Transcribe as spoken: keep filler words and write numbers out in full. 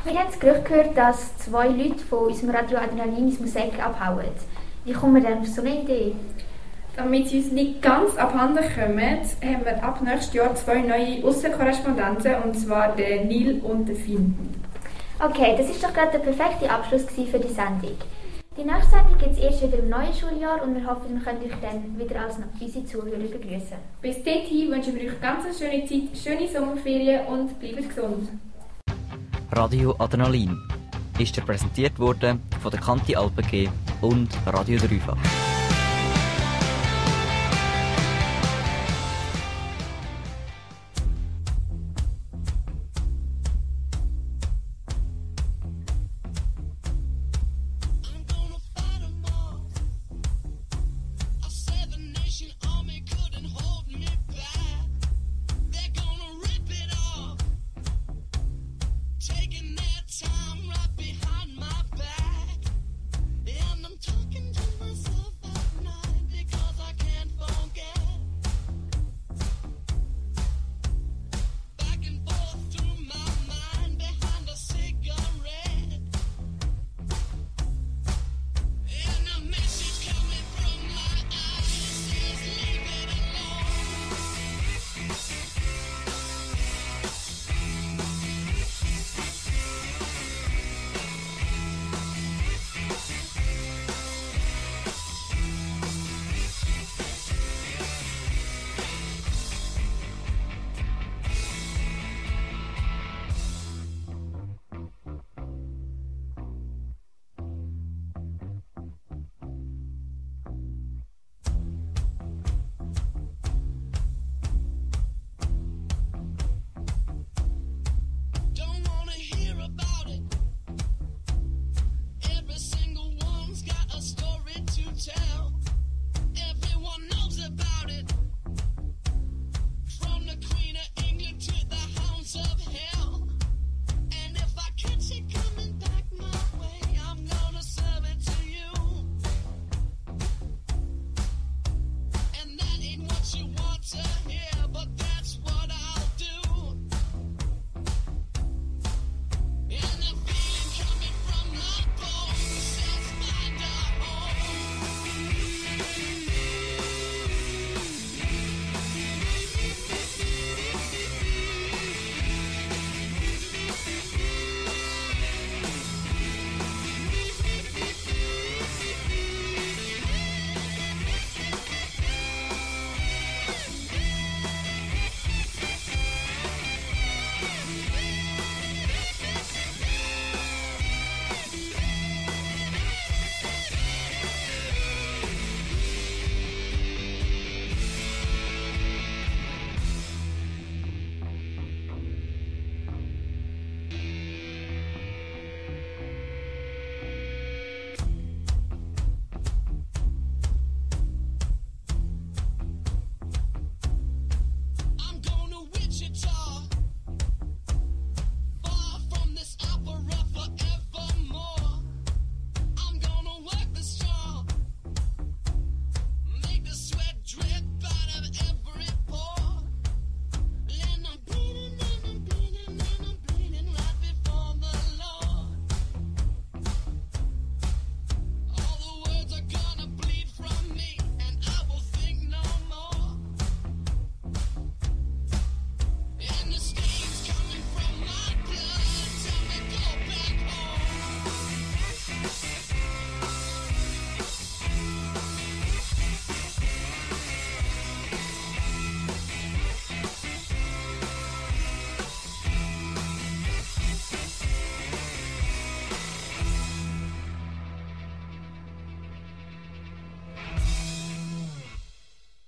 Wir haben das Gerücht gehört, dass zwei Leute von unserem Radio Adrenalin ins Museum abhauen. Wie kommen wir denn auf so eine Idee? Damit sie uns nicht ganz abhanden kommen, haben wir ab nächstes Jahr zwei neue Aussenkorrespondenten, und zwar den Neil und den Finn. Okay, das ist doch gerade der perfekte Abschluss für die Sendung. Die nächste Sendung gibt es erst wieder im neuen Schuljahr und wir hoffen, wir können euch dann wieder als unsere Zuhörer begrüßen. Bis dahin wünschen wir euch ganz eine schöne Zeit, schöne Sommerferien und bleibt gesund. Radio Adrenalin ist dir präsentiert worden von der Kanti Alpen G und Radio Dreifach. Taking their time right behind